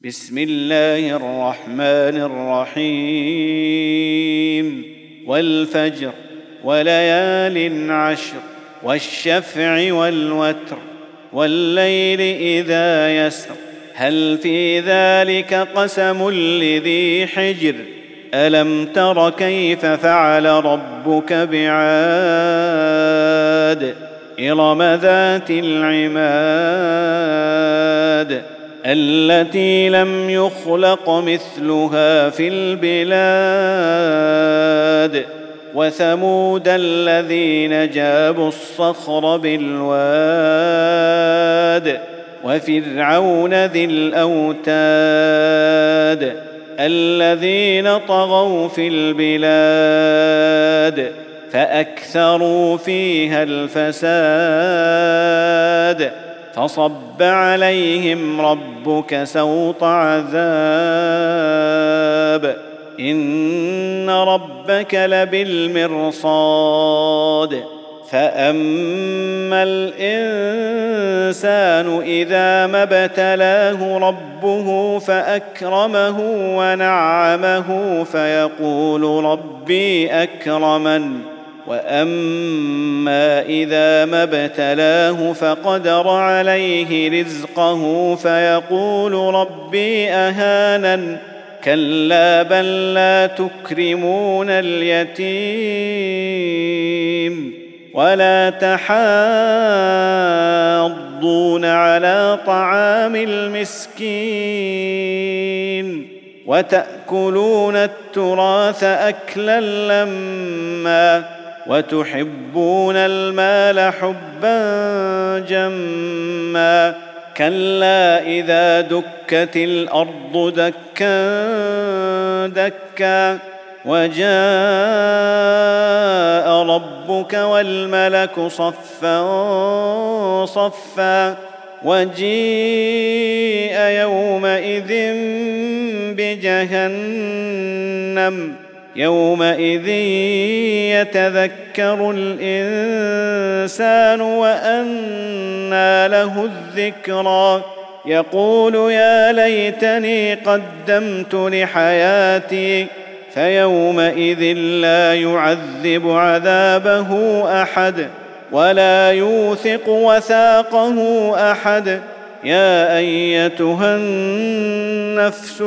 بسم الله الرحمن الرحيم والفجر وليال عشر والشفع والوتر والليل إذا يسر هل في ذلك قسم لذي حجر ألم تر كيف فعل ربك بعاد إرم ذات العماد التي لم يخلق مثلها في البلاد وثمود الذين جابوا الصخر بالواد وفرعون ذي الأوتاد الذين طغوا في البلاد فأكثروا فيها الفساد فصب عليهم ربك سوط عذاب إن ربك لبالمرصاد فأما الإنسان إذا ما ابتلاه ربه فأكرمه ونعمه فيقول ربي أكرمن وأما إذا ما ابتلاه فقدر عليه رزقه فيقول ربي أهانن كلا بل لا تكرمون اليتيم ولا تحاضون على طعام المسكين وتأكلون التراث أكلا لما وتحبون المال حبا جما كلا إذا دكت الأرض دكا دكا وجاء ربك والملك صفا صفا وجيء يومئذ بجهنم يومئذ يتذكر الإنسان وأنى له الذكرى يقول يا ليتني قدمت لحياتي فيومئذ لا يعذب عذابه أحد ولا يوثق وثاقه أحد يا أيتها النفس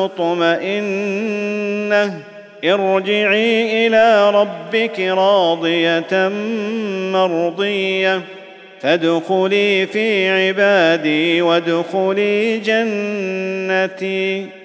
المطمئنة ارجعي إلى ربك راضية مرضية فادخلي في عبادي وادخلي جنتي.